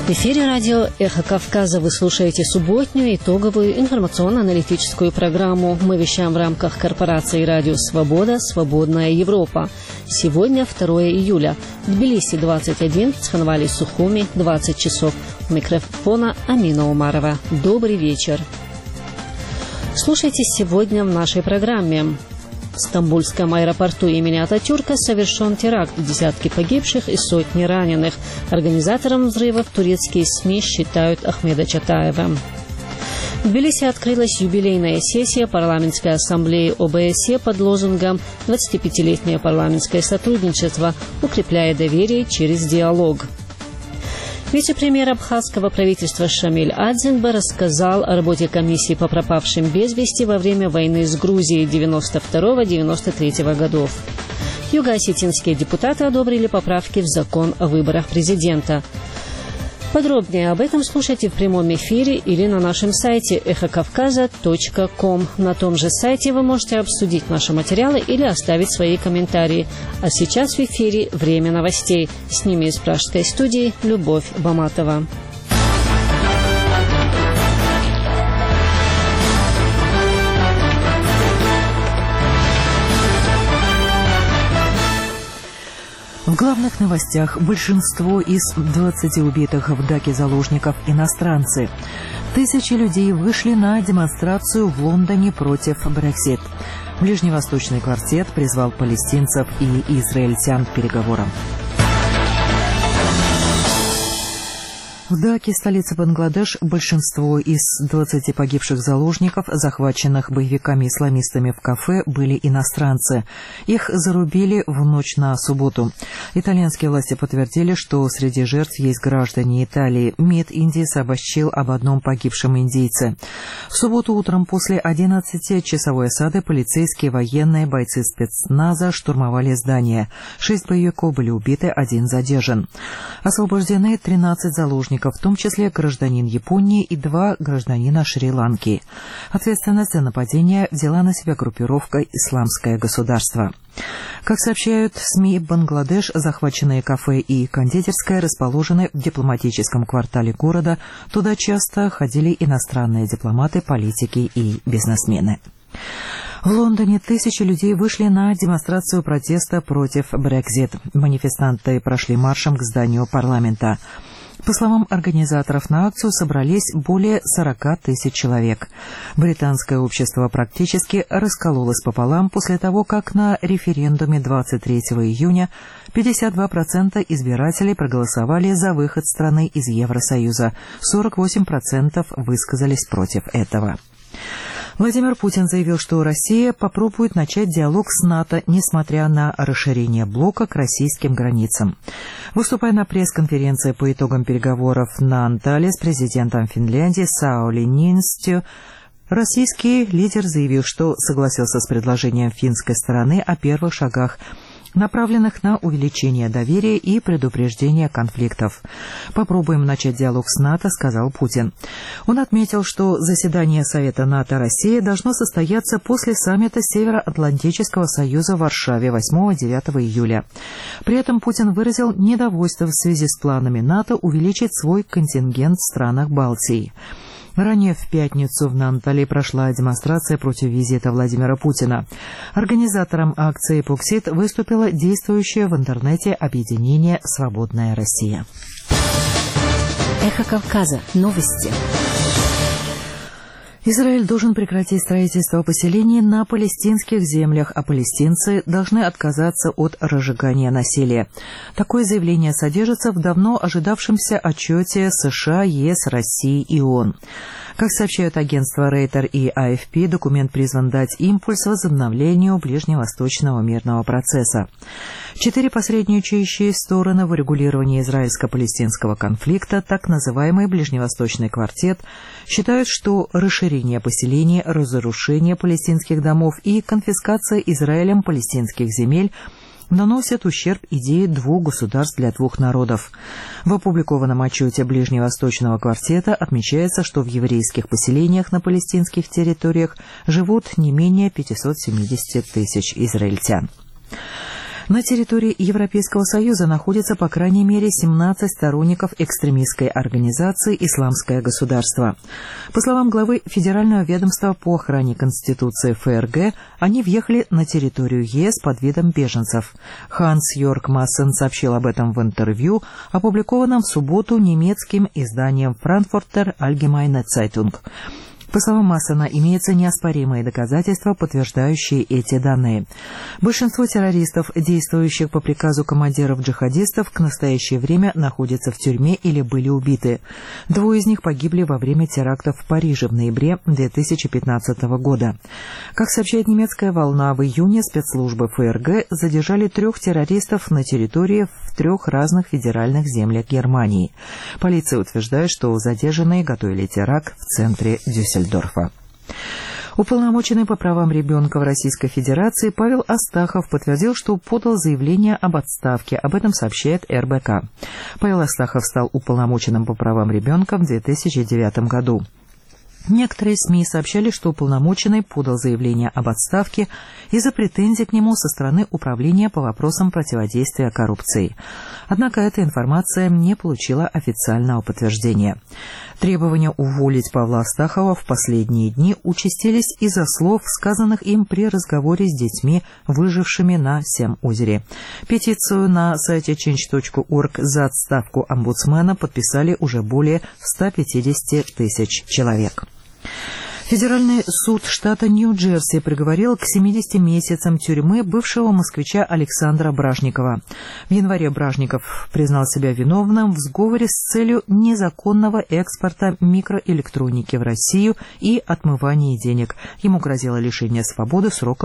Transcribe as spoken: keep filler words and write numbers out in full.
В эфире радио «Эхо Кавказа» вы слушаете субботнюю итоговую информационно-аналитическую программу. Мы вещаем в рамках корпорации «Радио Свобода. Свободная Европа». Сегодня второе июля. В Тбилиси двадцать один, в Цхинвале Сухуми двадцать часов. У микрофона Амина Умарова. Добрый вечер. Слушайте сегодня в нашей программе. В Стамбульском аэропорту имени Ататюрка совершен теракт, десятки погибших и сотни раненых. Организатором взрывов турецкие СМИ считают Ахмеда Чатаева. В Тбилиси открылась юбилейная сессия парламентской ассамблеи ОБСЕ под лозунгом «двадцатипятилетнее парламентское сотрудничество, укрепляя доверие через диалог». Вице-премьер абхазского правительства Шамиль Адзинба рассказал о работе комиссии по пропавшим без вести во время войны с Грузией девяносто второго — девяносто третьего годов. Юго-осетинские депутаты одобрили поправки в закон о выборах президента. Подробнее об этом слушайте в прямом эфире или на нашем сайте эхо кавказа точка ком. На том же сайте вы можете обсудить наши материалы или оставить свои комментарии. А сейчас в эфире время новостей. С ними из пражской студии Любовь Баматова. В главных новостях большинство из двадцати убитых в Даке заложников иностранцы. Тысячи людей вышли на демонстрацию в Лондоне против Брексит. Ближневосточный квартет призвал палестинцев и израильтян к переговорам. В Даке, столице Бангладеш, большинство из двадцати погибших заложников, захваченных боевиками-исламистами в кафе, были иностранцы. Их зарубили в ночь на субботу. Итальянские власти подтвердили, что среди жертв есть граждане Италии. МИД Индии сообщил об одном погибшем индейце. В субботу утром после одиннадцатичасовой осады полицейские, военные, бойцы спецназа штурмовали здание. Шесть боевиков были убиты, один задержан. Освобождены тринадцать заложников, в том числе гражданин Японии и два гражданина Шри-Ланки. Ответственность за нападение взяла на себя группировка «Исламское государство». Как сообщают СМИ, Бангладеш, захваченные кафе и кондитерская расположены в дипломатическом квартале города. Туда часто ходили иностранные дипломаты, политики и бизнесмены. В Лондоне тысячи людей вышли на демонстрацию протеста против Брексит. Манифестанты прошли маршем к зданию парламента. По словам организаторов, на акцию собрались более сорока тысяч человек. Британское общество практически раскололось пополам после того, как на референдуме двадцать третьего июня пятьдесят два процента избирателей проголосовали за выход страны из Евросоюза, сорок восемь процентов высказались против этого. Владимир Путин заявил, что Россия попробует начать диалог с НАТО, несмотря на расширение блока к российским границам. Выступая на пресс-конференции по итогам переговоров на Анталии с президентом Финляндии Саули Ниинистё, российский лидер заявил, что согласился с предложением финской стороны о первых шагах, направленных на увеличение доверия и предупреждение конфликтов. «Попробуем начать диалог с НАТО», — сказал Путин. Он отметил, что заседание Совета НАТО-Россия должно состояться после саммита Североатлантического союза в Варшаве восьмого-девятого июля. При этом Путин выразил недовольство в связи с планами НАТО увеличить свой контингент в странах Балтии. Ранее в пятницу в Нантале прошла демонстрация против визита Владимира Путина. Организатором акции «Пуксит» выступило действующее в интернете объединение «Свободная Россия». Эхо Кавказа. Новости. Израиль должен прекратить строительство поселений на палестинских землях, а палестинцы должны отказаться от разжигания насилия. Такое заявление содержится в давно ожидавшемся отчете США, ЕС, России и ООН. Как сообщают агентства Рейтер и А Эф Пи, документ призван дать импульс возобновлению ближневосточного мирного процесса. Четыре посредничающие стороны в урегулировании израильско-палестинского конфликта, так называемый Ближневосточный квартет, считают, что расширение поселений, разрушение палестинских домов и конфискация Израилем палестинских земель наносят ущерб идее двух государств для двух народов. В опубликованном отчете Ближневосточного квартета отмечается, что в еврейских поселениях на палестинских территориях живут не менее пятисот семидесяти тысяч израильтян. На территории Европейского Союза находится по крайней мере семнадцать сторонников экстремистской организации «Исламское государство». По словам главы Федерального ведомства по охране Конституции ФРГ, они въехали на территорию ЕС под видом беженцев. Ханс-Йорг Массен сообщил об этом в интервью, опубликованном в субботу немецким изданием «Frankfurter Allgemeine Zeitung». По словам Массена, имеются неоспоримые доказательства, подтверждающие эти данные. Большинство террористов, действующих по приказу командиров джихадистов, к настоящее время находятся в тюрьме или были убиты. Двое из них погибли во время терактов в Париже в ноябре две тысячи пятнадцатого года. Как сообщает немецкая «Волна», в июне спецслужбы ФРГ задержали трех террористов на территории в трех разных федеральных землях Германии. Полиция утверждает, что задержанные готовили теракт в центре Дюссельдорфа. Уполномоченный по правам ребенка в Российской Федерации Павел Астахов подтвердил, что подал заявление об отставке. Об этом сообщает эр бэ ка. Павел Астахов стал уполномоченным по правам ребенка в две тысячи девятом году. Некоторые СМИ сообщали, что уполномоченный подал заявление об отставке из-за претензий к нему со стороны Управления по вопросам противодействия коррупции. Однако эта информация не получила официального подтверждения. Требования уволить Павла Астахова в последние дни участились из-за слов, сказанных им при разговоре с детьми, выжившими на Сем-озере. Петицию на сайте ченч точка орг за отставку омбудсмена подписали уже более ста пятидесяти тысяч человек. Федеральный суд штата Нью-Джерси приговорил к семидесяти месяцам тюрьмы бывшего москвича Александра Бражникова. В январе Бражников признал себя виновным в сговоре с целью незаконного экспорта микроэлектроники в Россию и отмывания денег. Ему грозило лишение свободы сроком